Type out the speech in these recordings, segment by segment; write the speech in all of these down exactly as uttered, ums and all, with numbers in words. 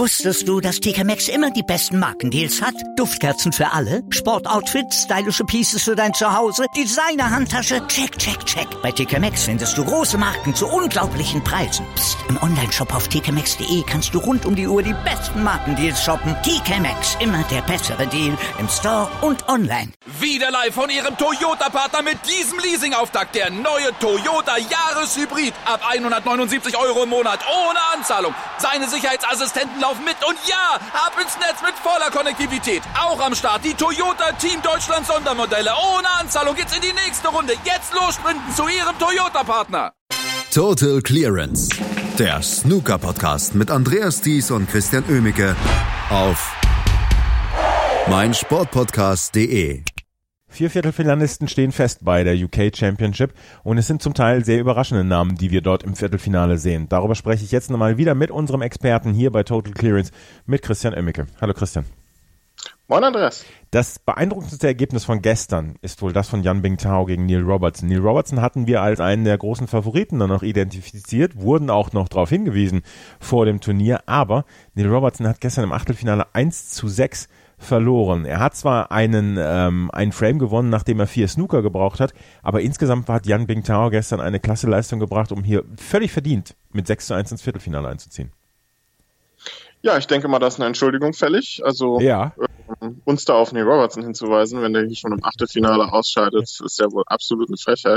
Wusstest du, dass T K Maxx immer die besten Markendeals hat? Duftkerzen für alle, Sportoutfits, stylische Pieces für dein Zuhause, Designer-Handtasche, check, check, check. Bei T K Maxx findest du große Marken zu unglaublichen Preisen. Psst. Im Onlineshop auf t k maxx punkt d e kannst du rund um die Uhr die besten Markendeals shoppen. T K Maxx, immer der bessere Deal im Store und online. Wieder live von Ihrem Toyota-Partner mit diesem Leasing-Auftakt. Der neue Toyota Jahreshybrid. Ab hundertneunundsiebzig Euro im Monat ohne Anzahlung. Seine Sicherheitsassistenten laufen mit und ja, ab ins Netz mit voller Konnektivität. Auch am Start die Toyota Team Deutschland Sondermodelle. Ohne Anzahlung geht's in die nächste Runde. Jetzt los sprinten zu Ihrem Toyota-Partner. Total Clearance. Der Snooker-Podcast mit Andreas Thies und Christian Oemicke auf meinsportpodcast punkt de. Vier Viertelfinalisten stehen fest bei der U K Championship und es sind zum Teil sehr überraschende Namen, die wir dort im Viertelfinale sehen. Darüber spreche ich jetzt nochmal wieder mit unserem Experten hier bei Total Clearance, mit Christian Oemicke. Hallo Christian. Moin Andreas. Das beeindruckendste Ergebnis von gestern ist wohl das von Yan Bingtao gegen Neil Robertson. Neil Robertson hatten wir als einen der großen Favoriten dann noch identifiziert, wurden auch noch darauf hingewiesen vor dem Turnier, aber Neil Robertson hat gestern im Achtelfinale eins zu sechs verloren. Er hat zwar einen, ähm, einen Frame gewonnen, nachdem er vier Snooker gebraucht hat, aber insgesamt hat Yan Bingtao gestern eine klasse Leistung gebracht, um hier völlig verdient mit sechs zu eins ins Viertelfinale einzuziehen. Ja, ich denke mal, da ist eine Entschuldigung fällig. Also ja. ähm, uns da auf Neil Robertson hinzuweisen, wenn der hier schon im Achtelfinale ausscheidet, ist ja wohl absolut eine Frechheit.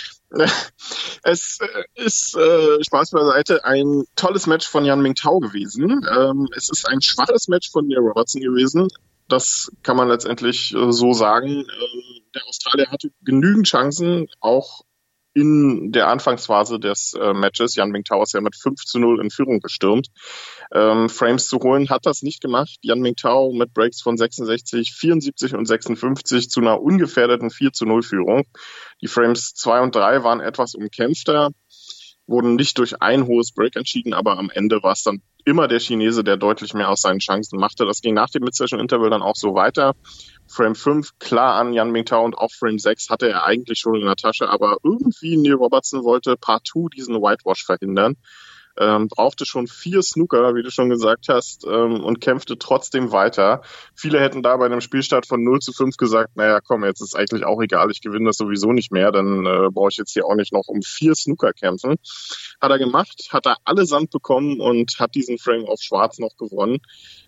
Es ist, äh, Spaß beiseite, ein tolles Match von Yan Bingtao gewesen. Ähm, es ist ein schwaches Match von Neil Robertson gewesen. Das kann man letztendlich äh, so sagen. Ähm, der Australier hatte genügend Chancen, auch in der Anfangsphase des äh, Matches. Yan Bingtao ist ja mit fünf zu null in Führung gestürmt. Ähm, Frames zu holen, hat das nicht gemacht. Yan Bingtao mit Breaks von sechsundsechzig, vierundsiebzig und sechsundfünfzig zu einer ungefährdeten vier zu null Führung. Die Frames zwei und drei waren etwas umkämpfter, wurden nicht durch ein hohes Break entschieden, aber am Ende war es dann immer der Chinese, der deutlich mehr aus seinen Chancen machte. Das ging nach dem Mid-Session-Interval dann auch so weiter. Frame fünf klar an Yan Bingtao und auch Frame sechs hatte er eigentlich schon in der Tasche, aber irgendwie Neil Robertson wollte partout diesen Whitewash verhindern. Ähm, brauchte schon vier Snooker, wie du schon gesagt hast, ähm, und kämpfte trotzdem weiter. Viele hätten da bei einem Spielstart von null zu fünf gesagt, naja, komm, jetzt ist eigentlich auch egal, ich gewinne das sowieso nicht mehr, dann äh, brauche ich jetzt hier auch nicht noch um vier Snooker kämpfen. Hat er gemacht, hat er allesamt bekommen und hat diesen Frame auf Schwarz noch gewonnen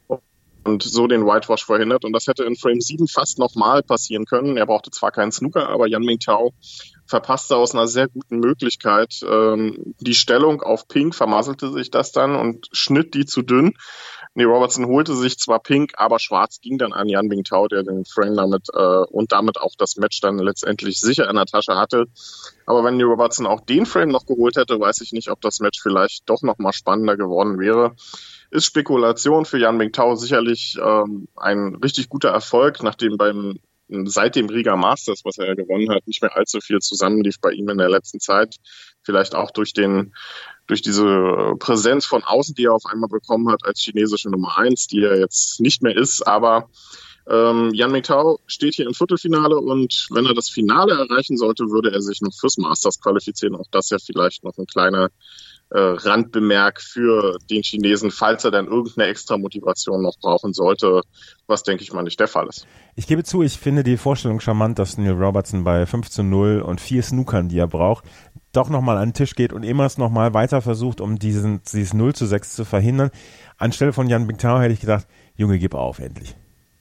und so den Whitewash verhindert. Und das hätte in Frame sieben fast nochmal passieren können. Er brauchte zwar keinen Snooker, aber Yan Bingtao verpasste aus einer sehr guten Möglichkeit ähm, die Stellung auf Pink, vermasselte sich das dann und schnitt die zu dünn. Neil Robertson holte sich zwar Pink, aber Schwarz ging dann an Yan Bingtao, der den Frame damit äh, und damit auch das Match dann letztendlich sicher in der Tasche hatte. Aber wenn Neil Robertson auch den Frame noch geholt hätte, weiß ich nicht, ob das Match vielleicht doch noch mal spannender geworden wäre. Ist Spekulation für Yan Bingtao sicherlich ähm, ein richtig guter Erfolg, nachdem beim seit dem Riga Masters, was er ja gewonnen hat, nicht mehr allzu viel zusammenlief bei ihm in der letzten Zeit. Vielleicht auch durch den durch diese Präsenz von außen, die er auf einmal bekommen hat als chinesische Nummer eins, die er jetzt nicht mehr ist. Aber ähm, Yan Bingtao steht hier im Viertelfinale und wenn er das Finale erreichen sollte, würde er sich noch fürs Masters qualifizieren. Auch das ja vielleicht noch ein kleiner äh, Randbemerk für den Chinesen, falls er dann irgendeine extra Motivation noch brauchen sollte, was denke ich mal nicht der Fall ist. Ich gebe zu, ich finde die Vorstellung charmant, dass Neil Robertson bei fünf zu null und vier Snookern, die er braucht, doch nochmal an den Tisch geht und immer es nochmal weiter versucht, um diesen, dieses null zu sechs zu verhindern. Anstelle von Yan Bingtao hätte ich gedacht, Junge, gib auf, endlich.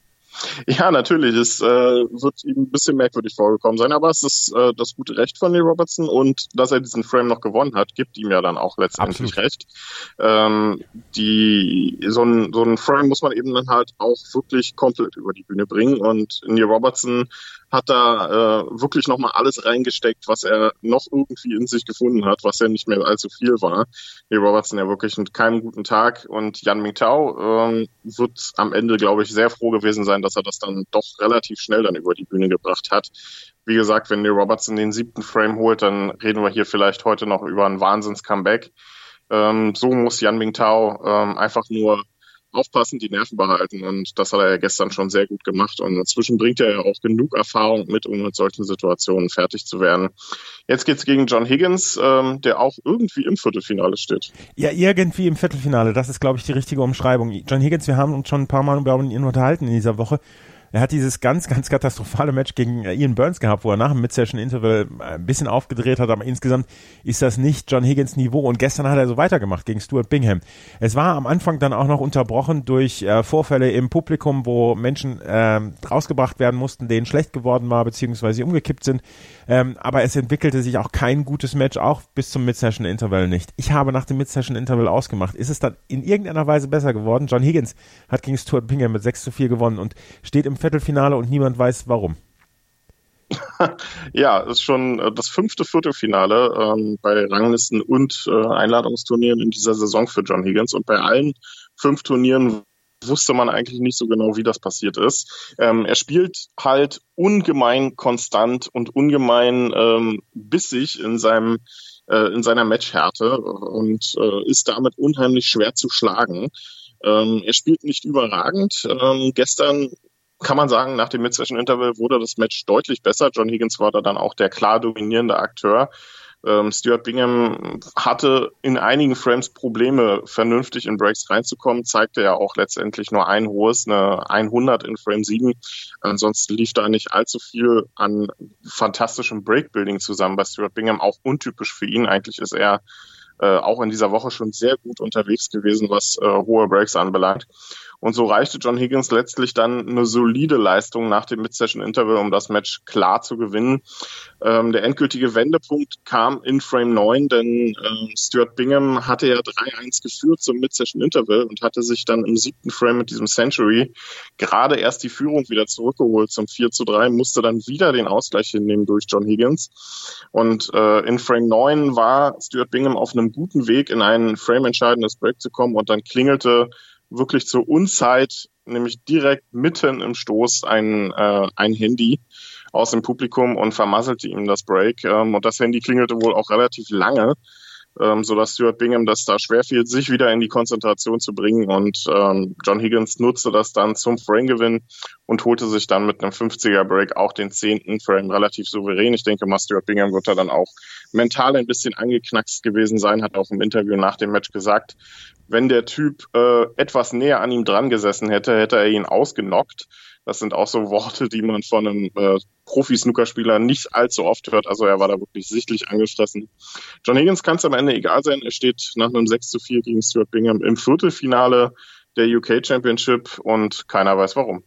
Ja, natürlich. Es äh, wird ihm ein bisschen merkwürdig vorgekommen sein, aber es ist äh, das gute Recht von Neil Robertson und dass er diesen Frame noch gewonnen hat, gibt ihm ja dann auch letztendlich Absolut. recht. Ähm, die so ein, so ein Frame muss man eben dann halt auch wirklich komplett über die Bühne bringen und Neil Robertson hat da äh, wirklich nochmal alles reingesteckt, was er noch irgendwie in sich gefunden hat, was ja nicht mehr allzu viel war. Neil Robertson ja wirklich mit keinem guten Tag und Yan Bingtao ähm, wird am Ende, glaube ich, sehr froh gewesen sein, dass er das dann doch relativ schnell dann über die Bühne gebracht hat. Wie gesagt, wenn Neil Robertson den siebten Frame holt, dann reden wir hier vielleicht heute noch über ein Wahnsinns-Comeback. Ähm, so muss Yan Bingtao ähm, einfach nur aufpassen, die Nerven behalten und das hat er ja gestern schon sehr gut gemacht und inzwischen bringt er ja auch genug Erfahrung mit, um mit solchen Situationen fertig zu werden. Jetzt geht's gegen John Higgins, ähm, der auch irgendwie im Viertelfinale steht. Ja, irgendwie im Viertelfinale, das ist, glaube ich, die richtige Umschreibung. John Higgins, wir haben uns schon ein paar Mal über ihn unterhalten in dieser Woche. Er hat dieses ganz, ganz katastrophale Match gegen Ian Burns gehabt, wo er nach dem Mid-Session-Interval ein bisschen aufgedreht hat, aber insgesamt ist das nicht John Higgins Niveau und gestern hat er so weitergemacht gegen Stuart Bingham. Es war am Anfang dann auch noch unterbrochen durch äh, Vorfälle im Publikum, wo Menschen äh, rausgebracht werden mussten, denen schlecht geworden war, beziehungsweise sie umgekippt sind, ähm, aber es entwickelte sich auch kein gutes Match, auch bis zum Mid-Session-Interval nicht. Ich habe nach dem Mid-Session-Interval ausgemacht. Ist es dann in irgendeiner Weise besser geworden? John Higgins hat gegen Stuart Bingham mit sechs zu vier gewonnen und steht im Viertelfinale und niemand weiß warum. Ja, ist schon äh, das fünfte Viertelfinale ähm, bei Ranglisten und äh, Einladungsturnieren in dieser Saison für John Higgins und bei allen fünf Turnieren wusste man eigentlich nicht so genau, wie das passiert ist. Ähm, er spielt halt ungemein konstant und ungemein ähm, bissig in seinem äh, in seiner Matchhärte und äh, ist damit unheimlich schwer zu schlagen. Ähm, er spielt nicht überragend. Ähm, gestern kann man sagen, nach dem Mid-Session-Interval wurde das Match deutlich besser. John Higgins war da dann auch der klar dominierende Akteur. Ähm, Stuart Bingham hatte in einigen Frames Probleme, vernünftig in Breaks reinzukommen, zeigte ja auch letztendlich nur ein hohes, eine hundert in Frame sieben. Ansonsten lief da nicht allzu viel an fantastischem Breakbuilding zusammen bei Stuart Bingham, auch untypisch für ihn. Eigentlich ist er äh, auch in dieser Woche schon sehr gut unterwegs gewesen, was äh, hohe Breaks anbelangt. Und so reichte John Higgins letztlich dann eine solide Leistung nach dem Mid-Session-Interval, um das Match klar zu gewinnen. Ähm, der endgültige Wendepunkt kam in Frame neun, denn äh, Stuart Bingham hatte ja drei eins geführt zum Mid-Session-Interval und hatte sich dann im siebten Frame mit diesem Century gerade erst die Führung wieder zurückgeholt zum vier zu drei, musste dann wieder den Ausgleich hinnehmen durch John Higgins. Und äh, in Frame neun war Stuart Bingham auf einem guten Weg, in ein frame-entscheidendes Break zu kommen und dann klingelte wirklich zur Unzeit, nämlich direkt mitten im Stoß, ein, äh, ein Handy aus dem Publikum und vermasselte ihm das Break. Ähm, und das Handy klingelte wohl auch relativ lange, ähm, sodass Stuart Bingham das da schwerfiel, sich wieder in die Konzentration zu bringen. Und ähm, John Higgins nutzte das dann zum Frame-Gewinn und holte sich dann mit einem fünfziger Break auch den zehnten Frame relativ souverän. Ich denke mal, Stuart Bingham wird da dann auch mental ein bisschen angeknackst gewesen sein, hat auch im Interview nach dem Match gesagt, wenn der Typ äh, etwas näher an ihm dran gesessen hätte, hätte er ihn ausgenockt. Das sind auch so Worte, die man von einem äh, Profi-Snookerspieler nicht allzu oft hört. Also er war da wirklich sichtlich angefressen. John Higgins kann es am Ende egal sein. Er steht nach einem sechs zu vier gegen Stuart Bingham im Viertelfinale der U K Championship und keiner weiß warum.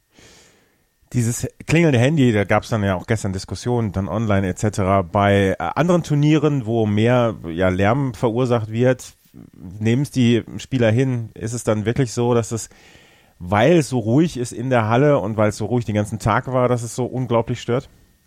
Dieses klingelnde Handy, da gab es dann ja auch gestern Diskussionen, dann online et cetera. Bei äh, anderen Turnieren, wo mehr ja, Lärm verursacht wird, nehmen es die Spieler hin. Ist es dann wirklich so, dass es, weil es so ruhig ist in der Halle und weil es so ruhig den ganzen Tag war, dass es so unglaublich stört?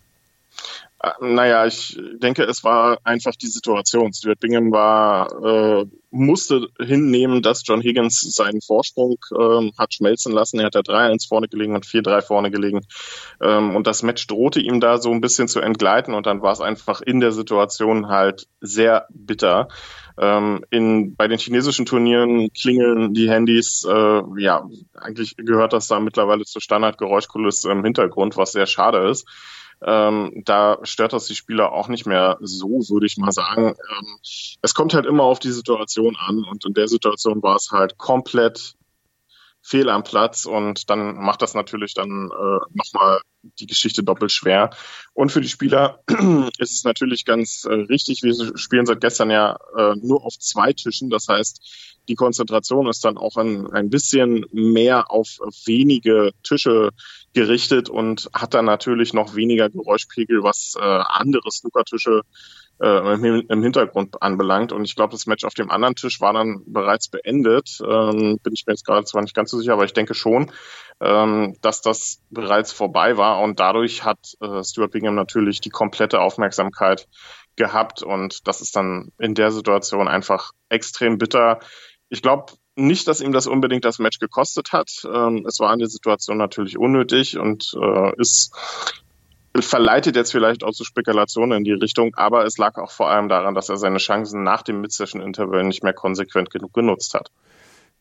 Naja, ich denke, es war einfach die Situation. Stuart Bingham war, äh, musste hinnehmen, dass John Higgins seinen Vorsprung äh, hat schmelzen lassen. Er hat da drei eins vorne gelegen und vier drei vorne gelegen. Ähm, und das Match drohte ihm da so ein bisschen zu entgleiten und dann war es einfach in der Situation halt sehr bitter. Ähm, in, bei den chinesischen Turnieren klingeln die Handys, äh, ja, eigentlich gehört das da mittlerweile zur Standardgeräuschkulisse im Hintergrund, was sehr schade ist. Ähm, da stört das die Spieler auch nicht mehr so, würde ich mal sagen. Ähm, es kommt halt immer auf die Situation an und in der Situation war es halt komplett fehl am Platz und dann macht das natürlich dann äh, nochmal die Geschichte doppelt schwer. Und für die Spieler ist es natürlich ganz äh, richtig, wir spielen seit gestern ja äh, nur auf zwei Tischen, das heißt, die Konzentration ist dann auch ein, ein bisschen mehr auf wenige Tische gerichtet und hat dann natürlich noch weniger Geräuschpegel, was äh, andere Snookertische äh, im, im Hintergrund anbelangt. Und ich glaube, das Match auf dem anderen Tisch war dann bereits beendet. Ähm, bin ich mir jetzt gerade zwar nicht ganz so sicher, aber ich denke schon, ähm, dass das bereits vorbei war. Und dadurch hat äh, Stuart Bingham natürlich die komplette Aufmerksamkeit gehabt. Und das ist dann in der Situation einfach extrem bitter. Ich glaube nicht, dass ihm das unbedingt das Match gekostet hat. Ähm, es war in der Situation natürlich unnötig und äh, ist verleitet jetzt vielleicht auch zu Spekulationen in die Richtung, aber es lag auch vor allem daran, dass er seine Chancen nach dem Mid-Session-Interval nicht mehr konsequent genug genutzt hat.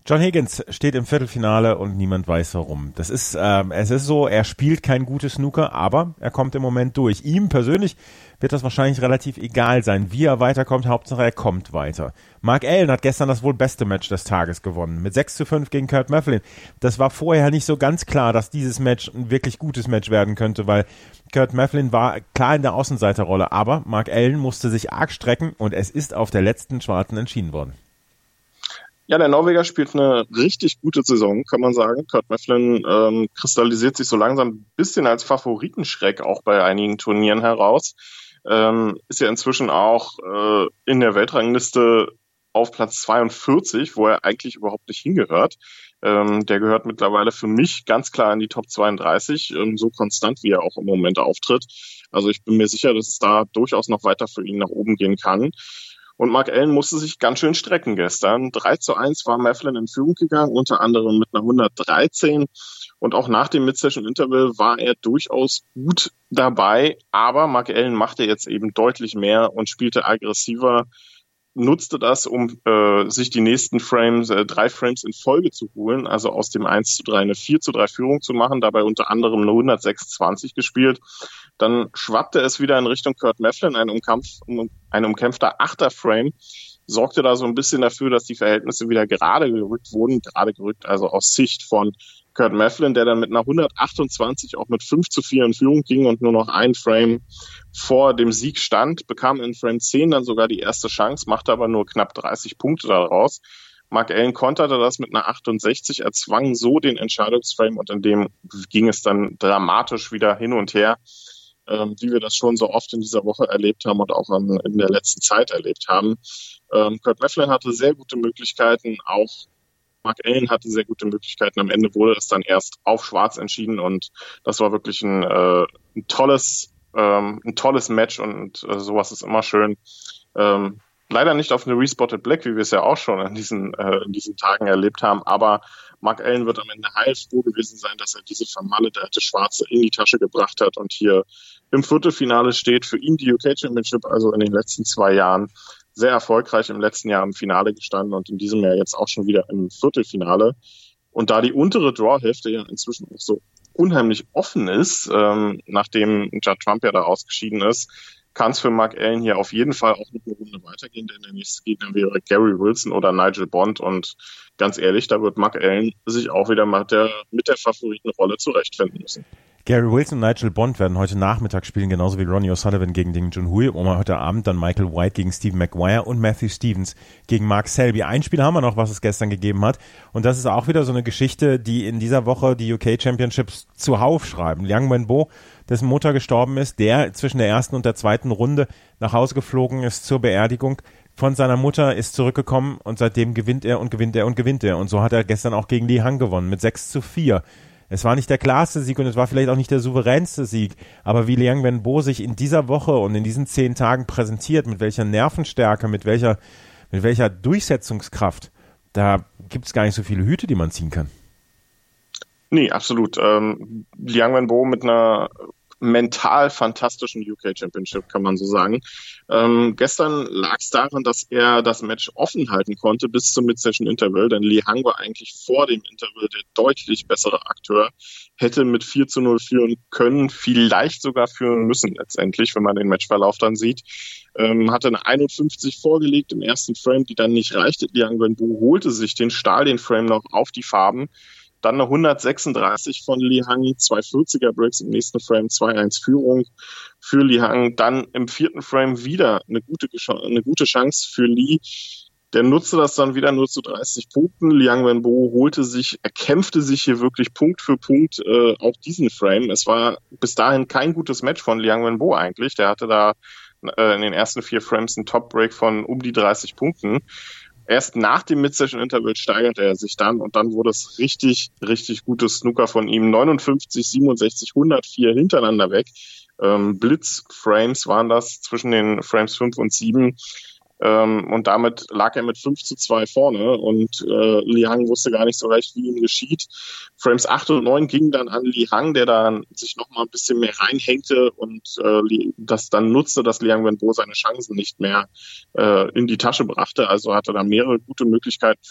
John Higgins steht im Viertelfinale und niemand weiß warum. Das ist, ähm, es ist so, er spielt kein gutes Snooker, aber er kommt im Moment durch. Ihm persönlich wird das wahrscheinlich relativ egal sein, wie er weiterkommt. Hauptsache er kommt weiter. Mark Allen hat gestern das wohl beste Match des Tages gewonnen. Mit sechs zu fünf gegen Kurt Maflin. Das war vorher nicht so ganz klar, dass dieses Match ein wirklich gutes Match werden könnte, weil Kurt Maflin war klar in der Außenseiterrolle. Aber Mark Allen musste sich arg strecken und es ist auf der letzten Schwarzen entschieden worden. Ja, der Norweger spielt eine richtig gute Saison, kann man sagen. Kurt Maflin ähm, kristallisiert sich so langsam ein bisschen als Favoritenschreck auch bei einigen Turnieren heraus. Ähm, ist ja inzwischen auch äh, in der Weltrangliste auf Platz zweiundvierzig, wo er eigentlich überhaupt nicht hingehört. Ähm, der gehört mittlerweile für mich ganz klar in die Top zweiunddreißig, ähm, so konstant wie er auch im Moment auftritt. Also ich bin mir sicher, dass es da durchaus noch weiter für ihn nach oben gehen kann. Und Mark Allen musste sich ganz schön strecken gestern. drei zu eins war Maflin in Führung gegangen, unter anderem mit einer hundertdreizehn. Und auch nach dem Mid-Session-Interval war er durchaus gut dabei. Aber Mark Allen machte jetzt eben deutlich mehr und spielte aggressiver, nutzte das, um äh, sich die nächsten Frames, äh, drei Frames in Folge zu holen, also aus dem eins zu drei eine vier zu drei Führung zu machen, dabei unter anderem eine hundertsechs zwanzig gespielt. Dann schwappte es wieder in Richtung Kurt Maflin, ein, Umkampf, um, ein umkämpfter achter Frame, sorgte da so ein bisschen dafür, dass die Verhältnisse wieder gerade gerückt wurden, gerade gerückt, also aus Sicht von Kurt Maflin, der dann mit einer hundertachtundzwanzig auch mit fünf zu vier in Führung ging und nur noch ein Frame vor dem Sieg stand, bekam in Frame zehn dann sogar die erste Chance, machte aber nur knapp dreißig Punkte daraus. Mark Allen konterte das mit einer achtundsechzig, erzwang so den Entscheidungsframe und in dem ging es dann dramatisch wieder hin und her, ähm, wie wir das schon so oft in dieser Woche erlebt haben und auch an, in der letzten Zeit erlebt haben. Ähm, Kurt Maflin hatte sehr gute Möglichkeiten, auch Mark Allen hatte sehr gute Möglichkeiten. Am Ende wurde es dann erst auf Schwarz entschieden und das war wirklich ein, äh, ein tolles, ähm, ein tolles Match und äh, sowas ist immer schön. Ähm, leider nicht auf eine Respotted Black, wie wir es ja auch schon in diesen, äh, in diesen Tagen erlebt haben, aber Mark Allen wird am Ende heilfroh gewesen sein, dass er diese vermalederte Schwarze in die Tasche gebracht hat und hier im Viertelfinale steht. Für ihn die U K Championship, also in den letzten zwei Jahren, sehr erfolgreich im letzten Jahr im Finale gestanden und in diesem Jahr jetzt auch schon wieder im Viertelfinale. Und da die untere Drawhälfte ja inzwischen auch so unheimlich offen ist, ähm, nachdem Judd Trump ja da ausgeschieden ist, kann es für Mark Allen hier auf jeden Fall auch noch eine Runde weitergehen, denn der nächste Gegner wäre Gary Wilson oder Nigel Bond und ganz ehrlich, da wird Mark Allen sich auch wieder mit der, mit der Favoritenrolle zurechtfinden müssen. Gary Wilson und Nigel Bond werden heute Nachmittag spielen, genauso wie Ronnie O'Sullivan gegen Ding Junhui und heute Abend dann Michael White gegen Stephen Maguire und Matthew Stevens gegen Mark Selby. Ein Spiel haben wir noch, was es gestern gegeben hat und das ist auch wieder so eine Geschichte, die in dieser Woche die U K Championships zuhauf schreiben. Liang Wenbo, dessen Mutter gestorben ist, der zwischen der ersten und der zweiten Runde nach Hause geflogen ist zur Beerdigung von seiner Mutter, ist zurückgekommen und seitdem gewinnt er und gewinnt er und gewinnt er und so hat er gestern auch gegen Li Hang gewonnen mit sechs zu vier. Es war nicht der klarste Sieg und es war vielleicht auch nicht der souveränste Sieg, aber wie Liang Wenbo sich in dieser Woche und in diesen zehn Tagen präsentiert, mit welcher Nervenstärke, mit welcher, mit welcher Durchsetzungskraft, da gibt es gar nicht so viele Hüte, die man ziehen kann. Nee, absolut. Ähm, Liang Wenbo mit einer mental fantastischen U K Championship, kann man so sagen. Ähm, gestern lag es daran, dass er das Match offen halten konnte bis zum Mid-Session-Interval, denn Li Hang war eigentlich vor dem Interval der deutlich bessere Akteur, hätte mit vier zu null führen können, vielleicht sogar führen müssen letztendlich, wenn man den Matchverlauf dann sieht. Ähm, hatte eine einundfünfzig vorgelegt im ersten Frame, die dann nicht reichte. Liang Wenbo holte sich den, stahl den Frame noch auf die Farben. Dann eine hundertsechsunddreißig von Li Hang, zwei vierziger Breaks im nächsten Frame, zwei eins Führung für Li Hang. Dann im vierten Frame wieder eine gute, eine gute Chance für Li. Der nutzte das dann wieder nur zu dreißig Punkten. Liang Wenbo holte sich, erkämpfte sich hier wirklich Punkt für Punkt äh, auch diesen Frame. Es war bis dahin kein gutes Match von Liang Wenbo eigentlich. Der hatte da äh, in den ersten vier Frames einen Top-Break von um die dreißig Punkten. Erst nach dem Mid-Session-Interval steigerte er sich dann und dann wurde es richtig, richtig gutes Snooker von ihm. neunundfünfzig, siebenundsechzig, hundertvier hintereinander weg. Ähm, Blitz-Frames waren das zwischen den Frames fünf und sieben. Ähm, und damit lag er mit fünf zu zwei vorne und äh, Li Hang wusste gar nicht so recht, wie ihm geschieht. Frames acht und neun gingen dann an Li Hang, der dann sich noch mal ein bisschen mehr reinhängte und äh, das dann nutzte, dass Liang Wenbo seine Chancen nicht mehr äh, in die Tasche brachte. Also hatte er da mehrere gute Möglichkeiten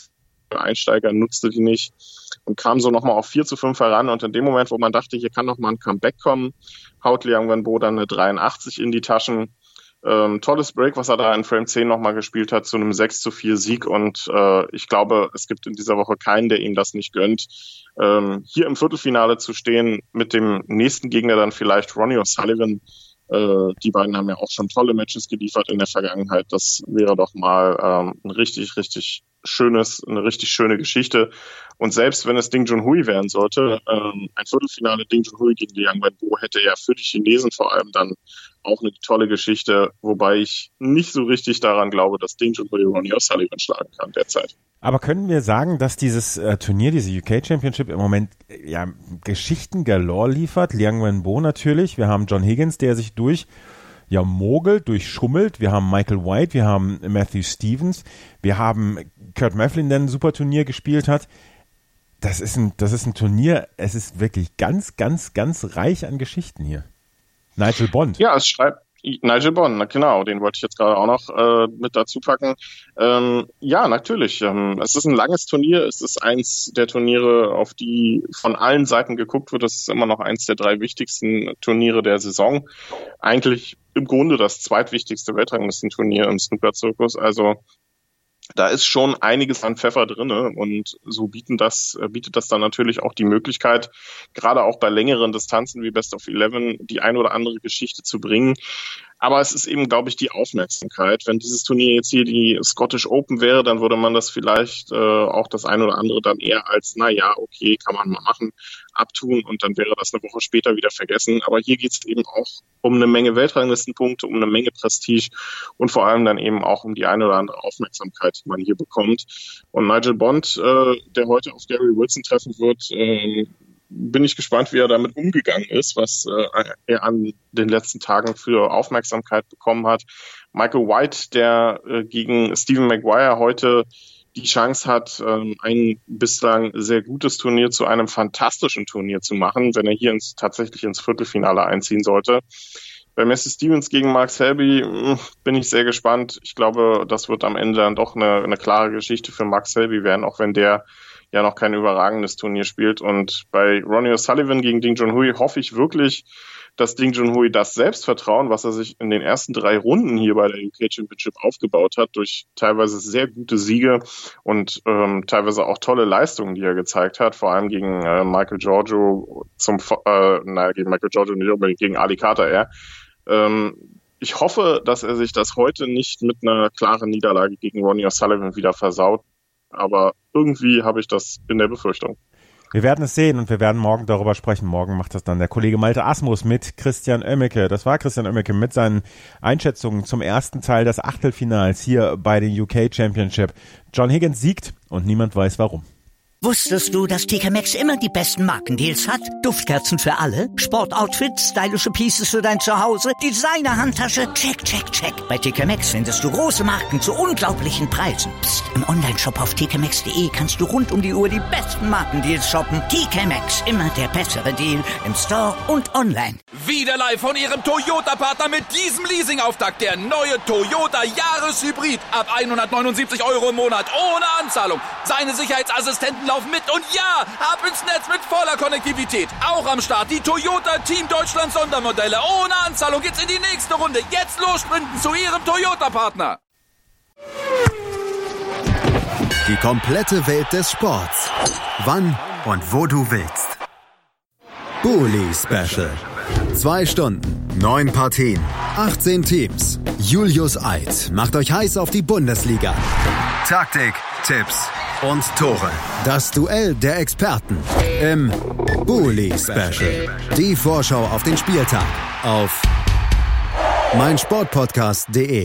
Einsteiger, nutzte die nicht und kam so nochmal auf vier zu fünf heran. Und in dem Moment, wo man dachte, hier kann nochmal ein Comeback kommen, haut Liang Wenbo dann eine dreiundachtzig in die Taschen. Ähm, tolles Break, was er da in Frame zehn nochmal gespielt hat, zu einem sechs zu vier Sieg. Und äh, ich glaube, es gibt in dieser Woche keinen, der ihm das nicht gönnt. Ähm, hier im Viertelfinale zu stehen, mit dem nächsten Gegner dann vielleicht Ronnie O'Sullivan. Äh, die beiden haben ja auch schon tolle Matches geliefert in der Vergangenheit. Das wäre doch mal ähm, ein richtig, richtig schönes, eine richtig schöne Geschichte. Und selbst wenn es Ding Junhui werden sollte, ähm, ein Viertelfinale Ding Junhui gegen Liang Wenbo hätte ja für die Chinesen vor allem dann auch eine tolle Geschichte, wobei ich nicht so richtig daran glaube, dass Ding Junhui Ronnie O'Sullivan schlagen kann derzeit. Aber können wir sagen, dass dieses äh, Turnier, diese U K Championship im Moment äh, ja Geschichten galore liefert? Liang Wenbo natürlich, wir haben John Higgins, der sich durch ja mogelt, durchschummelt, wir haben Michael White, wir haben Matthew Stevens, wir haben Kurt Maflin, der ein super Turnier gespielt hat. Das ist ein, das ist ein Turnier, es ist wirklich ganz, ganz, ganz reich an Geschichten hier. Nigel Bond. Ja, es schreibt Nigel Bond, na genau, den wollte ich jetzt gerade auch noch äh, mit dazu packen. Ähm, ja, natürlich. Ähm, es ist ein langes Turnier. Es ist eins der Turniere, auf die von allen Seiten geguckt wird. Es ist immer noch eins der drei wichtigsten Turniere der Saison. Eigentlich im Grunde das zweitwichtigste Weltranglistenturnier im Snooker-Zirkus. Also da ist schon einiges an Pfeffer drinne und so bieten das, bietet das dann natürlich auch die Möglichkeit, gerade auch bei längeren Distanzen wie Best of Eleven, die ein oder andere Geschichte zu bringen. Aber es ist eben, glaube ich, die Aufmerksamkeit. Wenn dieses Turnier jetzt hier die Scottish Open wäre, dann würde man das vielleicht äh, auch das ein oder andere dann eher als, na ja, okay, kann man mal machen, abtun und dann wäre das eine Woche später wieder vergessen. Aber hier geht es eben auch um eine Menge Weltranglistenpunkte, um eine Menge Prestige und vor allem dann eben auch um die eine oder andere Aufmerksamkeit, die man hier bekommt. Und Nigel Bond, äh, der heute auf Gary Wilson treffen wird, äh, bin ich gespannt, wie er damit umgegangen ist, was äh, er an den letzten Tagen für Aufmerksamkeit bekommen hat. Michael White, der äh, gegen Stephen Maguire heute die Chance hat, ähm, ein bislang sehr gutes Turnier zu einem fantastischen Turnier zu machen, wenn er hier ins, tatsächlich ins Viertelfinale einziehen sollte. Bei Messi Stevens gegen Mark Selby mh, bin ich sehr gespannt. Ich glaube, das wird am Ende dann doch eine, eine klare Geschichte für Mark Selby werden, auch wenn der ja noch kein überragendes Turnier spielt. Und bei Ronnie O'Sullivan gegen Ding Junhui hoffe ich wirklich, dass Ding Junhui das Selbstvertrauen, was er sich in den ersten drei Runden hier bei der U K Championship aufgebaut hat, durch teilweise sehr gute Siege und ähm, teilweise auch tolle Leistungen, die er gezeigt hat, vor allem gegen äh, Michael Giorgio zum äh, nein, gegen Michael Giorgio nicht unbedingt, gegen Ali Carter eher. Ähm, ich hoffe, dass er sich das heute nicht mit einer klaren Niederlage gegen Ronnie O'Sullivan wieder versaut. Aber irgendwie habe ich das in der Befürchtung. Wir werden es sehen und wir werden morgen darüber sprechen. Morgen macht das dann der Kollege Malte Asmus mit Christian Oemmeke. Das war Christian Oemmeke mit seinen Einschätzungen zum ersten Teil des Achtelfinals hier bei den U K Championship. John Higgins siegt und niemand weiß warum. Wusstest du, dass T K Maxx immer die besten Markendeals hat? Duftkerzen für alle, Sportoutfits, stylische Pieces für dein Zuhause, Designer-Handtasche, check, check, check. Bei T K Maxx findest du große Marken zu unglaublichen Preisen. Psst. Im Onlineshop auf t k maxx punkt de kannst du rund um die Uhr die besten Markendeals shoppen. T K Maxx, immer der bessere Deal im Store und online. Wieder live von Ihrem Toyota-Partner mit diesem Leasing-Auftakt. Der neue Toyota Jahreshybrid. Ab hundertneunundsiebzig Euro im Monat ohne Anzahlung. Seine Sicherheitsassistenten laufen mit und ja, ab ins Netz mit voller Konnektivität. Auch am Start die Toyota Team Deutschland Sondermodelle. Ohne Anzahlung geht's in die nächste Runde. Jetzt los sprinten zu Ihrem Toyota-Partner. Die komplette Welt des Sports. Wann und wo du willst. Bully Special. Zwei Stunden, neun Partien, achtzehn Teams. Julius Eid macht euch heiß auf die Bundesliga. Taktik, Tipps und Tore. Das Duell der Experten im Bully Special. Die Vorschau auf den Spieltag auf meinsportpodcast punkt de.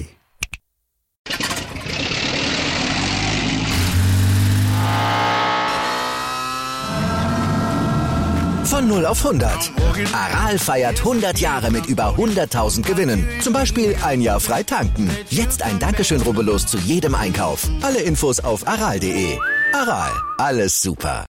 Von null auf hundert. Aral feiert hundert Jahre mit über hunderttausend Gewinnen. Zum Beispiel ein Jahr frei tanken. Jetzt ein Dankeschön, rubbellos zu jedem Einkauf. Alle Infos auf aral punkt de. Aral, alles super.